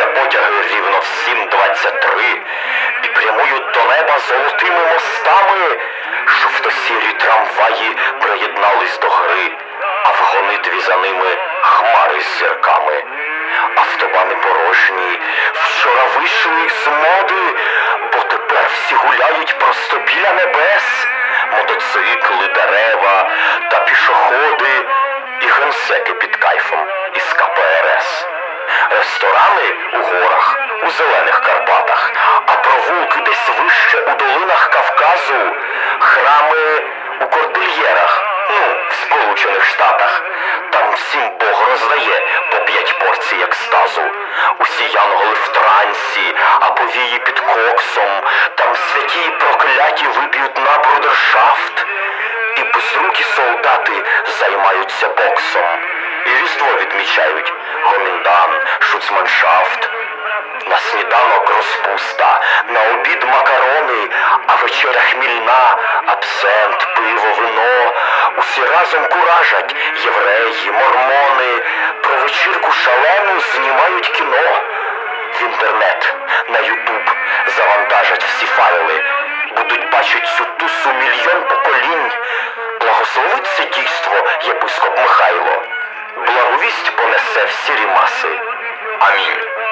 потяги рівно в 7:23 і прямують до неба золотими мостами. Жовто-сірі трамваї приєднались до гри, а в гонитві за ними хмари з зірками. Автобани порожні, вчора вийшли з моди, бо тепер всі гуляють просто біля небес. Мотоцикли, дерева та пішоходи і генсеки під кайфом із КПРС. Ресторани у горах, у зелених Карпатах, а провулки десь вище у долинах Кавказу, храми у кордильєрах, в Сполучених Штатах. Там всім Бог роздає по 5 порцій екстазу. Усі янголи в трансі, а повії під коксом. Там святі й прокляті вип'ють на брудершафт. І безрукі солдати займаються боксом. І Різдво відмічають гоміндан, шуцманшафт. На сніданок розпуста, на обід макарони, а вечеря хмільна, абсент, пиво, вино. Усі разом куражать євреї, мормони, про вечірку шалену знімають кіно. В інтернет, на Ютуб завантажать всі файли, будуть бачить цю тусу мільйон поколінь. Благословить це дійство єпископ Михайло, благовість понесе в сірі маси. Амінь.